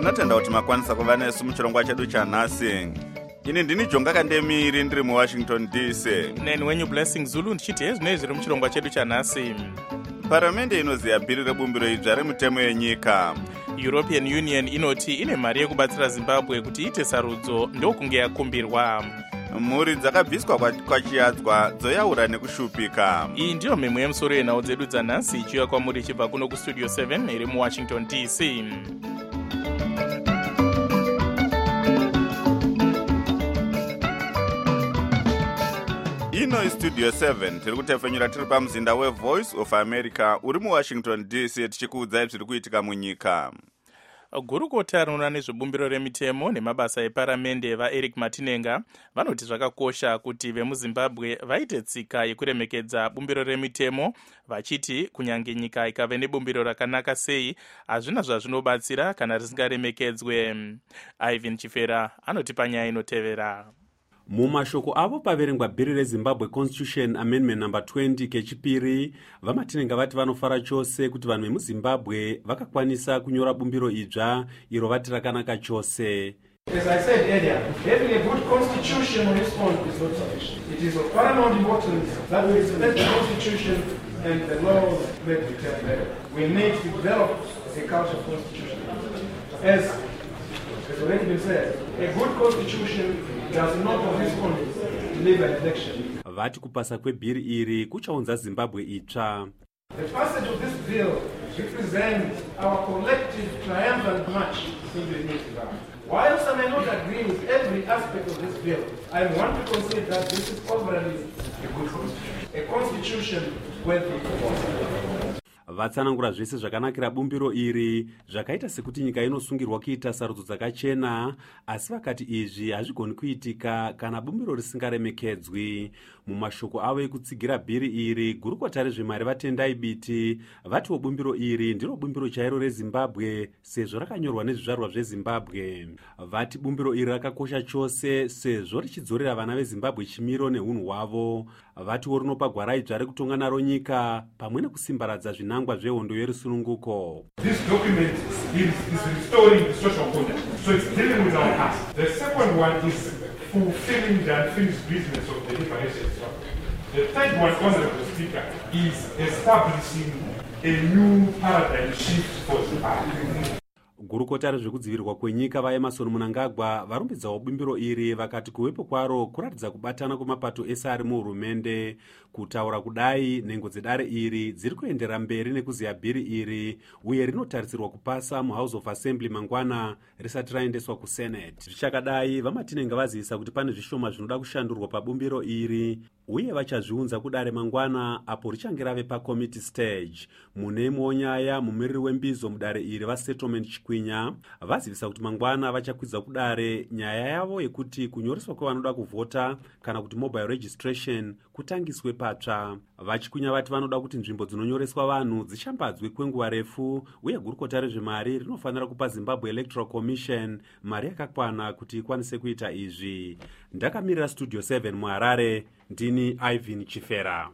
tinotenda kuti makwanisa kuva nesu muchirongwa chedu chanhasi. Ini ndini Jonga Kandemiri ndiri muWashington DC. Neni wenyu Blessing Zulu ndichiti hezvinoi zviri muchirongwa chedu chanhasi. Paramende inoziya bhiri rebumbiro idzva remutemo yenyika. European Union inoti ine mari yekubatsira Zimbabwe kuti iite sarudzo ndokunge yakumbirwa. Mhuri dzakabviswa kwachiyadzwa dzoyaura nekushupika. Iyi ndiyo mhemwe yemusoro yenhau dzedu dzanhasi ichiuya kwamuri ichibva kuno kustudio 7 iri muWashington DC. Ino istudio 7 tiri kutefenyura tiri pamuzinda weVoice of America uri muWashington DC tichikuudzai zviri kuitika munyika. Gurukota rinoona nezvebumbiro remitemo nemabasa eparamende vaEric Matinenga vanoti zvakakosha kuti vemuZimbabwe vaite tsika yekuremekedza bumbiro remitemo, vachiti kunyange nyika ikave nebumbiro rakanaka sei hazvina zvazvinobatsira kana risingaremekedzwe. Ivan Chifera anoti panyaya inotevera. Mumashoko avo paverengwa bhiri reZimbabwe Constitution Amendment No. 20 kechipiri, vaMatinenga vati vanofara chose kuti vanhu vemuZimbabwe vakakwanisa kunyora bumbiro idzva iro vati rakanaka chose. As I said earlier, having a good constitution on its own is not sufficient. It is of paramount importance that we respect the constitution and the laws that we take. We need to develop a culture of constitution. As already been said, a good constitution does not of its own live an election. Vati kupasa kwebhiri iri kuchaunza Zimbabwe itsva. The passage of this bill represents our collective triumphant march into the new Zimbabwe. Whilst I may not agree with every aspect of this bill, I want to concede that this is overall a good constitution. A constitution worthy of. Vatsanangura zvese zvakanakira bumbiro iri, zvakaita sekuti nyika inosungirwa kuita sarudzo dzakachena, asi vakati izvi hazvigoni kuitika kana bumbiro risingaremekedzwi. Mumashoko avo ekutsigira bhiri iri, gurukota rezvemari vaTendai Biti vatiwo bumbiro iri ndiro bumbiro chairo reZimbabwe sezvo rakanyorwa nezvizvarwa zveZimbabwe. Vati bumbiro iri rakakosha chose sezvo richidzorera vana veZimbabwe chimiro neunhu hwavo. Vatiwo rinopa gwara idzva rekutonga naro nyika pamwe nekusimbaradza zvinangwa zvehondo yerusununguko. This document is restoring the social conduct, so it's dealing with our past. The second one is fulfilling the unfinished business of the liberation struggle. The third one, Honorable Speaker, is establishing a new paradigm shift for Zimbabwe. Gurukota rezvekudzivirirwa kwenyika vaEmmerson Mnangagwa varumbidzawo bumbiro iri vakati kuvepo kwaro kuratidza kubatana kwemapato ese ari muhurumende. Kutaura kudai, nhengo dzedare iri dziri kuendera mberi nekuziya bhiri iri uye rinotarisirwa kupasa muHouse of Assembly mangwana risati raendeswa kuSenate. Zvichakadai, vaMatinenga vazivisa kuti pane zvishoma zvinoda kushandurwa pabumbiro iri uye vachazviunza kudare mangwana apo richange rave pacommittee stage. Mune imwewo nyaya, mumiriri wembizo mudare iri vaSettlement Chikwinya vazivisa kuti mangwana vachakwidza kudare nyaya yavo yekuti kunyoreswa kwevanoda kuvhota kana kuti mobile registration kutangiswe patsva. VaChikwinya vati vanoda kuti nzvimbo dzinonyoreswa vanhu dzishambadzwe kwenguva refu uye gurukota rezvemari rinofanira kupa Zimbabwe Electoral Commission mari yakakwana kuti ikwanise kuita izvi. Ndakamirira Studio 7 muHarare, ndini Ivan Chifera.